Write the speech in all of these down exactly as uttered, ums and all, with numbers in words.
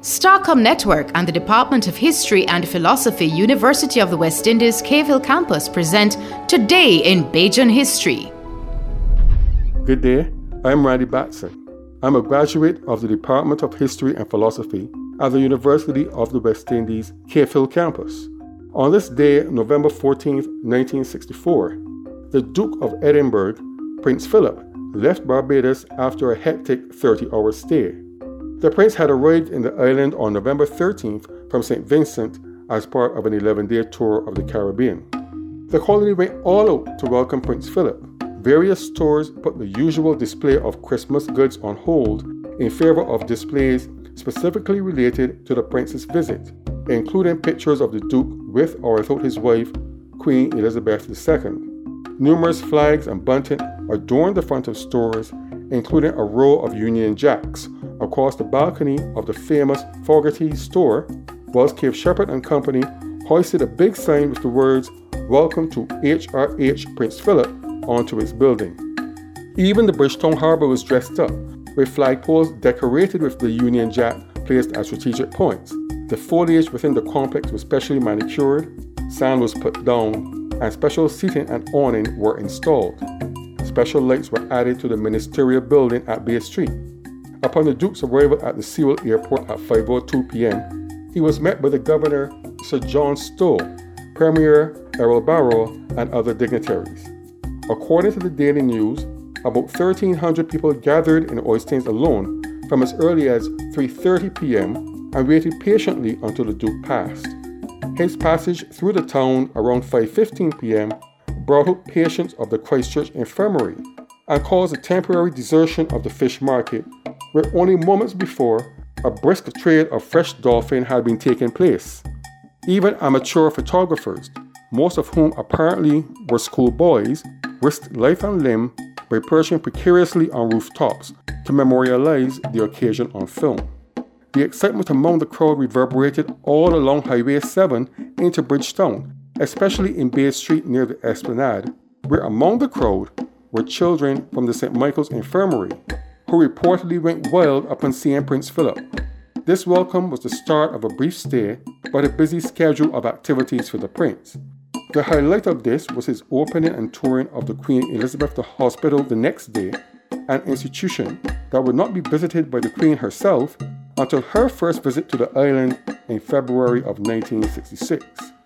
Starcom Network and the Department of History and Philosophy, University of the West Indies, Cave Hill campus present Today in Bajan History. Good day, I'm Randy Batson. I'm a graduate of the Department of History and Philosophy at the University of the West Indies, Cave Hill campus. On this day, November fourteenth, nineteen sixty-four, the Duke of Edinburgh, Prince Philip, left Barbados after a hectic thirty-hour stay. The prince had arrived in the island on November thirteenth from Saint Vincent as part of an eleven-day tour of the Caribbean. The colony went all out to welcome Prince Philip. Various stores put the usual display of Christmas goods on hold in favor of displays specifically related to the prince's visit, including pictures of the Duke with or without his wife, Queen Elizabeth the Second. Numerous flags and bunting adorned the front of stores, including a row of Union Jacks across the balcony of the famous Fogarty's store, whilst Cave Shepherd and Company hoisted a big sign with the words, "Welcome to H R H Prince Philip," onto its building. Even the Bridgetown Harbour was dressed up, with flagpoles decorated with the Union Jack placed at strategic points. The foliage within the complex was specially manicured, sand was put down, and special seating and awning were installed. Special lights were added to the ministerial building at Bay Street. Upon the Duke's arrival at the Sewell Airport at five oh two p.m., he was met by the Governor, Sir John Stow, Premier Errol Barrow, and other dignitaries. According to the Daily News, about thirteen hundred people gathered in Oysteins alone from as early as three thirty p.m. and waited patiently until the Duke passed. His passage through the town around five fifteen p.m. brought out patients of the Christchurch Infirmary and caused a temporary desertion of the fish market, where only moments before a brisk trade of fresh dolphin had been taking place. Even amateur photographers, most of whom apparently were schoolboys, risked life and limb by perching precariously on rooftops to memorialize the occasion on film. The excitement among the crowd reverberated all along Highway seven into Bridgetown, especially in Bay Street near the Esplanade, where among the crowd were children from the Saint Michael's Infirmary, who reportedly went wild upon seeing Prince Philip. This welcome was the start of a brief stay, but a busy schedule of activities for the prince. The highlight of this was his opening and touring of the Queen Elizabeth the Hospital the next day, an institution that would not be visited by the Queen herself until her first visit to the island in February of nineteen sixty-six.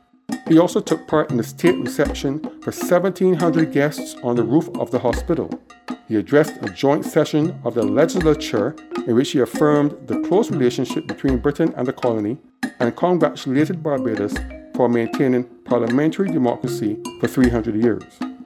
He also took part in the state reception for seventeen hundred guests on the roof of the hospital. He addressed a joint session of the legislature in which he affirmed the close relationship between Britain and the colony and congratulated Barbados for maintaining parliamentary democracy for three hundred years.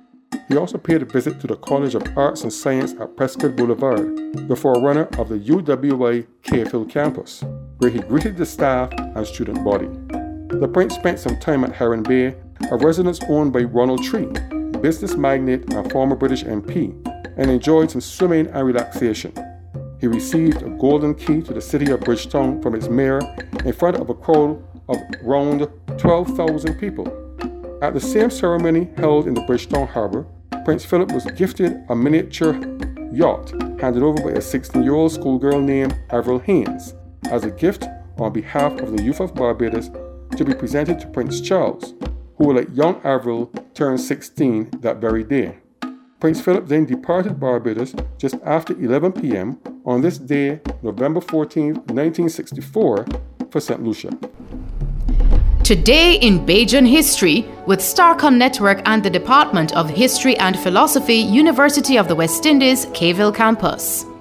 He also paid a visit to the College of Arts and Science at Prescott Boulevard, the forerunner of the U W I Cave Hill campus, where he greeted the staff and student body. The prince spent some time at Heron Bay, a residence owned by Ronald Tree, business magnate and former British M P, and enjoyed some swimming and relaxation. He received a golden key to the city of Bridgetown from its mayor in front of a crowd of around twelve thousand people. At the same ceremony held in the Bridgetown Harbour, Prince Philip was gifted a miniature yacht handed over by a sixteen-year-old schoolgirl named Avril Haines as a gift on behalf of the youth of Barbados to be presented to Prince Charles, who, like young Avril, turned sixteen that very day. Prince Philip then departed Barbados just after eleven p.m. on this day, November fourteenth, nineteen sixty-four, for Saint Lucia. Today in Bajan History with Starcom Network and the Department of History and Philosophy, University of the West Indies, Cave Hill campus.